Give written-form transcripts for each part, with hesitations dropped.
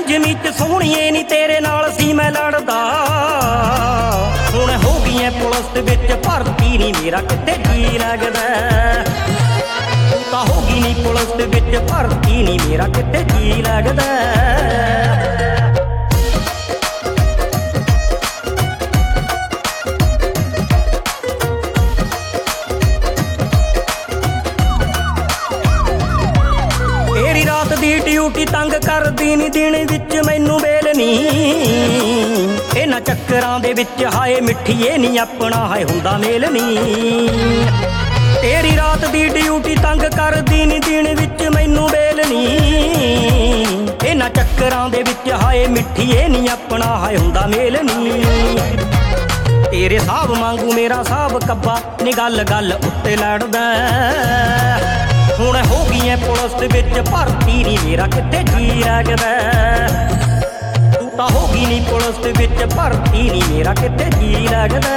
पंजवीं च सोहणीए नी तेरे नाल सी मैं लड़दा, हुण हो गई ऐ पुलिस विच भर्ती नी मेरा किते जी लगदा। तू तां हो गई नी पुलिस विच भर्ती नी मेरा किते जी लगदा। रात दी ड्यूटी तंग करदी नी, दिन विच मैनू वेल नी। इन्हां चक्करां दे विच हाय मिठीए नी अपना हाय हुंदा मेल नी। तेरी रात दी ड्यूटी तंग करदी नी, दिन विच मैनू वेल नी। इन्हां चक्करां दे विच हाय मिठीए नी अपना हाय हुंदा मेल नी। तेरे साहब वांगू मेरा साहब कब्बा नी, गल गल उत्ते लड़दा। हुण हो गई ऐ पुलिस विच भर्ती नी मेरा किते जी लगदा। तू तां हो गई नी पुलिस विच भर्ती नी मेरा किते जी लगदा।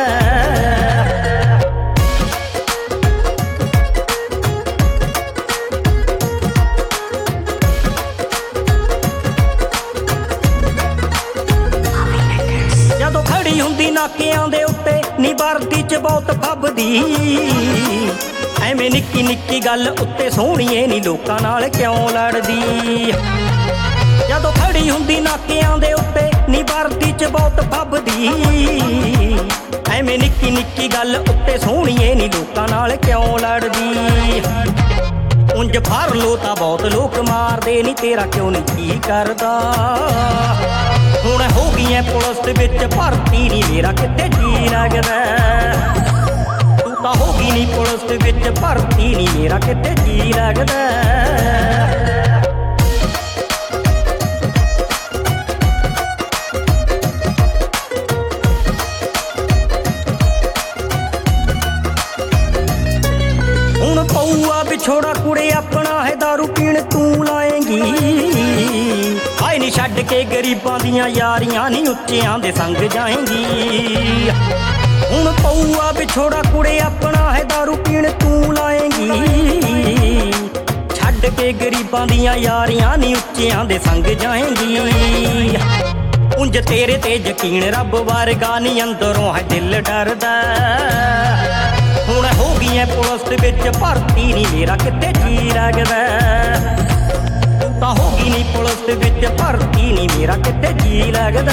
जदों खड़ी हुंदी नाकिआं दे उत्ते नी वर्दी च बहुत फबदी, ਐਵੇਂ ਨਿੱਕੀ ਨਿੱਕੀ ਗੱਲ ਉੱਤੇ ਸੋਹਣੀਏ ਨੀ ਲੋਕਾਂ ਨਾਲ ਕਿਉਂ ਲੜਦੀ। ਜਦੋਂ ਖੜੀ ਹੁੰਦੀ ਨਾਕਿਆਂ ਦੇ ਉੱਤੇ ਨੀ ਵਰਦੀ ਚ ਬਹੁਤ ਫੱਬਦੀ, ਐਵੇਂ ਨਿੱਕੀ ਨਿੱਕੀ ਗੱਲ ਉੱਤੇ ਸੋਹਣੀਏ ਨੀ ਲੋਕਾਂ ਨਾਲ ਕਿਉਂ ਲੜਦੀ। ਉਂਝ ਫੜ ਲੋ ਤਾਂ ਬਹੁਤ ਲੋਕ ਮਾਰਦੇ ਨੀ, ਤੇਰਾ ਕਿਉਂ ਨਹੀਂ ਕੀ ਕਰਦਾ। ਹੁਣ ਹੋ ਗਈ ਐ ਪੁਲਿਸ ਵਿੱਚ ਭਰਤੀ ਨੀ ਮੇਰਾ ਕਿਤੇ ਜੀ ਲੱਗਦਾ। हो गई नी पुलिस विच भर्ती नी मेरा किते जी लगदा। हुण पऊआ विछोड़ा कुड़े अपना है, दारू पीण तू लाएंगी। हाय नी छड्ड के गरीबां दियां यारियां नी उच्चियां दे संग जाएंगी। हुण पऊआ विछोड़ा कुड़े अपना है, दारू पीण तू लाएंगी। छड्ड के गरीबां दियां यारियां नी उच्चियां दे संग जाएंगी। उंज तेरे ते यकीन रब वर्गा नी, अंदरों है दिल डरदा। हुण हो गई ऐ पुलिस विच भर्ती नी मेरा किते जी लगदा। तू तां हो गई नी पुलिस विच भर्ती नी मेरा किते जी लगदा।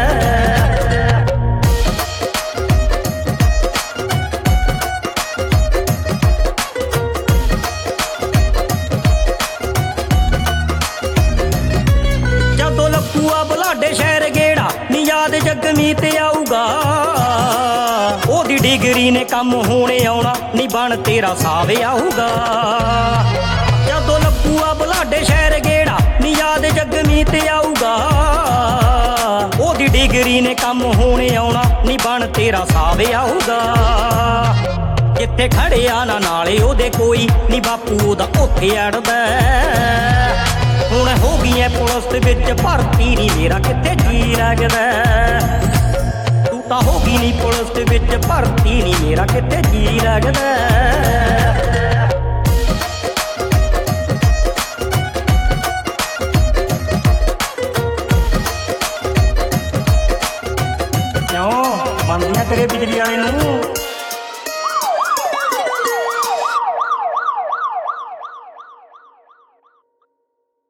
बलाडे शहर गेड़ा नी याद जगमीत आऊगा। ओदी डिग्री ने कम होने आउणा नी, बन तेरा सावे आऊगा। जदों लपूआ बलाडे शहर गेड़ा नी याद जगमीत आऊगा। ओदी डिग्री ने कम होने आउणा नी, बन तेरा सावे आऊगा। जिथे खड़िया ना नाले ओदे कोई नी, बापू ओदा उत्थे अड़दा। हुण हो गई ऐ पुलिस विच भर्ती नी मेरा किते जी लगदा। तू तां हो गई नी पुलिस विच भर्ती नी मेरा किते जी लगदा। क्यों मनदियां तेरे बिजली वाले नूं?